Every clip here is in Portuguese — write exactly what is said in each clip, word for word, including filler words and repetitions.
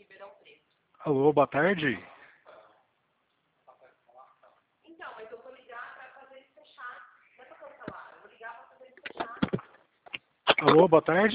Alô, boa tarde. Então, mas eu vou ligar para fazer ele fechar. Não é para cancelar, eu vou ligar para fazer ele fechar. Alô, boa tarde.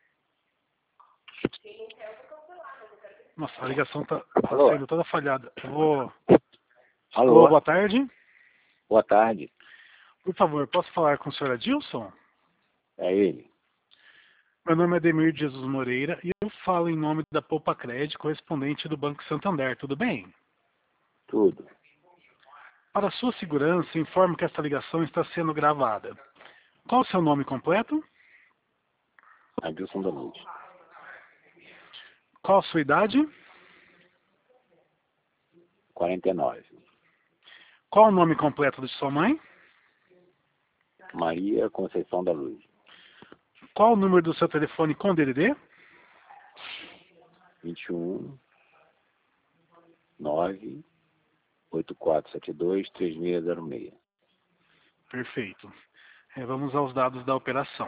Quem não quer, eu vou cancelar, mas eu quero que ele... Nossa, a ligação tá, tá Alô? sendo toda falhada. Eu vou... Alô? Alô, boa tarde. Boa tarde. Por favor, posso falar com o senhor Adilson? É ele. Meu nome é Ademir de Jesus Moreira e eu falo em nome da Poupa Crédito, correspondente do Banco Santander, tudo bem? Tudo. Para sua segurança, informo que esta ligação está sendo gravada. Qual o seu nome completo? Adilson da Luz. Qual a sua idade? quarenta e nove. Qual o nome completo de sua mãe? Maria Conceição da Luz. Qual o número do seu telefone com D D D? vinte e um, nove, oito quatro sete dois, três seis zero seis. Perfeito. É, vamos aos dados da operação.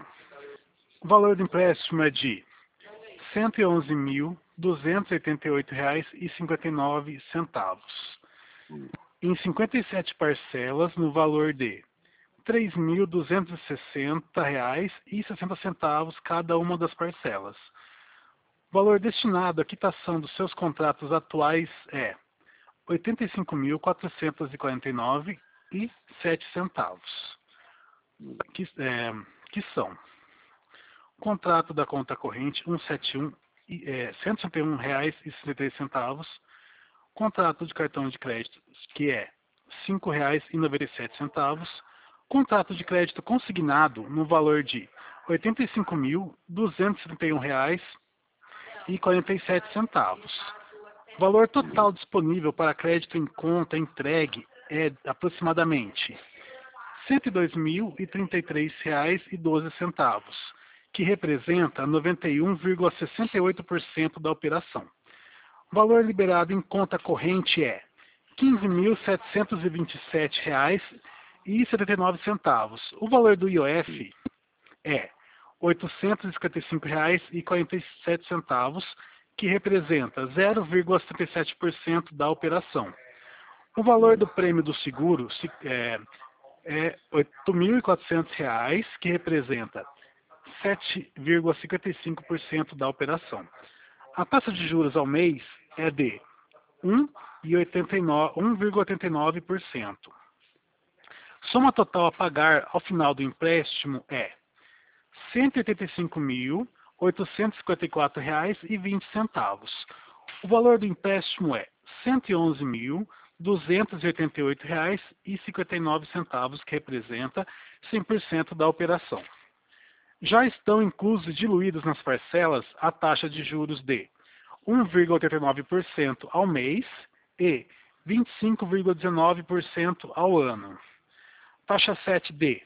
O valor do empréstimo é de cento e onze mil, duzentos e oitenta e oito reais e cinquenta e nove centavos. Hum. Em cinquenta e sete parcelas, no valor de três mil duzentos e sessenta reais e sessenta centavos cada uma das parcelas. O valor destinado à quitação dos seus contratos atuais é oitenta e cinco mil quatrocentos e quarenta e nove reais e sete centavos. Que, é, que são contrato da conta corrente cento e setenta e um, é, cento e sessenta e um reais e sessenta e três centavos, contrato de cartão de crédito que é cinco reais e noventa e sete centavos, contrato de crédito consignado no valor de oitenta e cinco mil duzentos e setenta e um reais e quarenta e sete centavos. O valor total disponível para crédito em conta entregue é aproximadamente cento e dois mil e trinta e três reais e doze centavos, que representa noventa e um vírgula sessenta e oito por cento da operação. O valor liberado em conta corrente é quinze mil setecentos e vinte e sete reais e setenta e nove centavos. O valor do I O F é oitocentos e cinquenta e cinco reais e quarenta e sete centavos, que representa zero vírgula setenta e sete por cento da operação. O valor do prêmio do seguro é, é oito mil e quatrocentos reais, que representa sete vírgula cinquenta e cinco por cento da operação. A taxa de juros ao mês é de um vírgula oitenta e nove por cento. Soma total a pagar ao final do empréstimo é cento e oitenta e cinco mil oitocentos e cinquenta e quatro reais e vinte centavos. O valor do empréstimo é cento e onze mil duzentos e oitenta e oito reais e cinquenta e nove centavos, que representa cem por cento da operação. Já estão inclusos e diluídos nas parcelas a taxa de juros de um vírgula oitenta e nove por cento ao mês e vinte e cinco vírgula dezenove por cento ao ano. Taxa sete de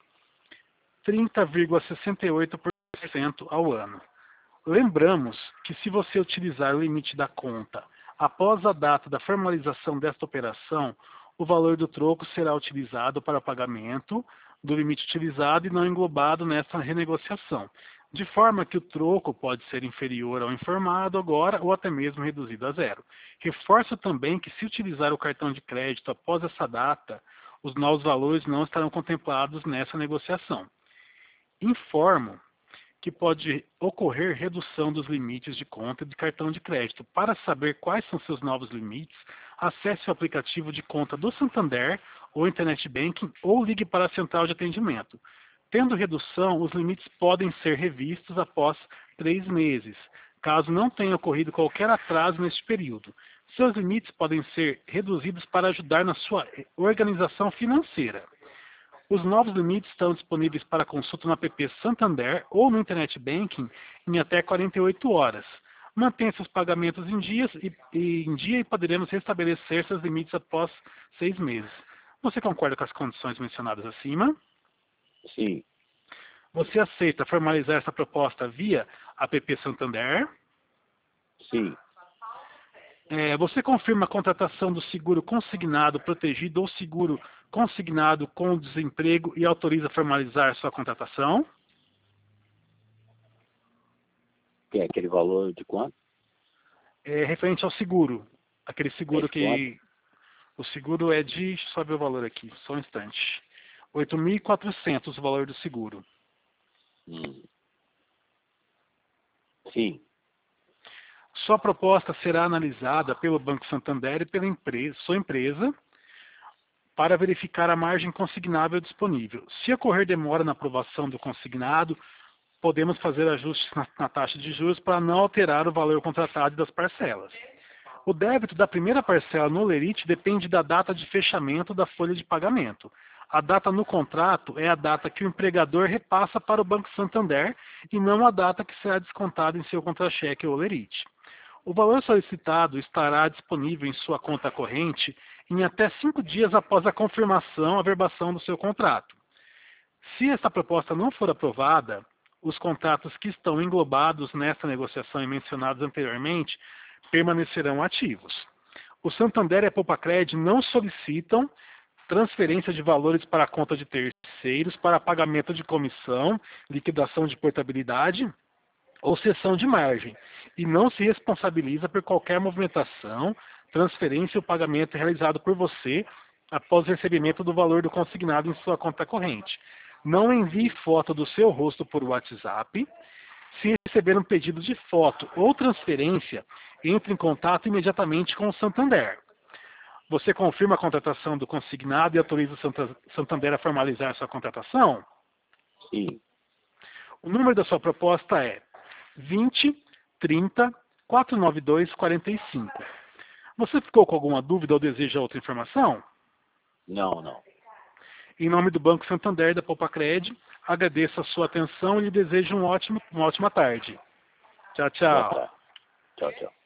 trinta vírgula sessenta e oito por cento ao ano. Lembramos que se você utilizar o limite da conta após a data da formalização desta operação, o valor do troco será utilizado para pagamento do limite utilizado e não englobado nessa renegociação, de forma que o troco pode ser inferior ao informado agora ou até mesmo reduzido a zero. Reforço também que, se utilizar o cartão de crédito após essa data, os novos valores não estarão contemplados nessa negociação. Informo que pode ocorrer redução dos limites de conta de cartão de crédito. Para saber quais são seus novos limites, acesse o aplicativo de conta do Santander ou Internet Banking ou ligue para a central de atendimento. Tendo redução, os limites podem ser revistos após três meses, caso não tenha ocorrido qualquer atraso neste período. Seus limites podem ser reduzidos para ajudar na sua organização financeira. Os novos limites estão disponíveis para consulta no app Santander ou no Internet Banking em até quarenta e oito horas. Mantenha seus pagamentos em, dias e, e, em dia e poderemos restabelecer seus limites após seis meses. Você concorda com as condições mencionadas acima? Sim. Você aceita formalizar essa proposta via app Santander? Sim. É, você confirma a contratação do seguro consignado protegido ou seguro consignado com desemprego e autoriza formalizar sua contratação? Que é aquele valor de quanto? É referente ao seguro. Aquele seguro Esse que... O seguro é de... Deixa eu só ver o valor aqui, só um instante. oito mil e quatrocentos o valor do seguro. Hum. Sim. Sua proposta será analisada pelo Banco Santander e pela empresa, sua empresa para verificar a margem consignável disponível. Se ocorrer demora na aprovação do consignado, podemos fazer ajustes na, na taxa de juros para não alterar o valor contratado das parcelas. O débito da primeira parcela no Olerite depende da data de fechamento da folha de pagamento. A data no contrato é a data que o empregador repassa para o Banco Santander e não a data que será descontada em seu contra-cheque ou Olerite. O valor solicitado estará disponível em sua conta corrente em até cinco dias após a confirmação, a verbação do seu contrato. Se esta proposta não for aprovada, os contratos que estão englobados nesta negociação e mencionados anteriormente permanecerão ativos. O Santander e a Poupa-Cred não solicitam transferência de valores para a conta de terceiros para pagamento de comissão, liquidação de portabilidade ou cessão de margem, e não se responsabiliza por qualquer movimentação, transferência ou pagamento realizado por você após o recebimento do valor do consignado em sua conta corrente. Não envie foto do seu rosto por WhatsApp. Se receber um pedido de foto ou transferência, entre em contato imediatamente com o Santander. Você confirma a contratação do consignado e autoriza o Santander a formalizar sua contratação? Sim. O número da sua proposta é vinte, trinta, quatrocentos e noventa e dois, quarenta e cinco. Você ficou com alguma dúvida ou deseja outra informação? Não, não. Em nome do Banco Santander e da Poupa-Cred, agradeço a sua atenção e lhe desejo um ótimo, uma ótima tarde. Tchau, tchau. Boa tarde. Tchau, tchau.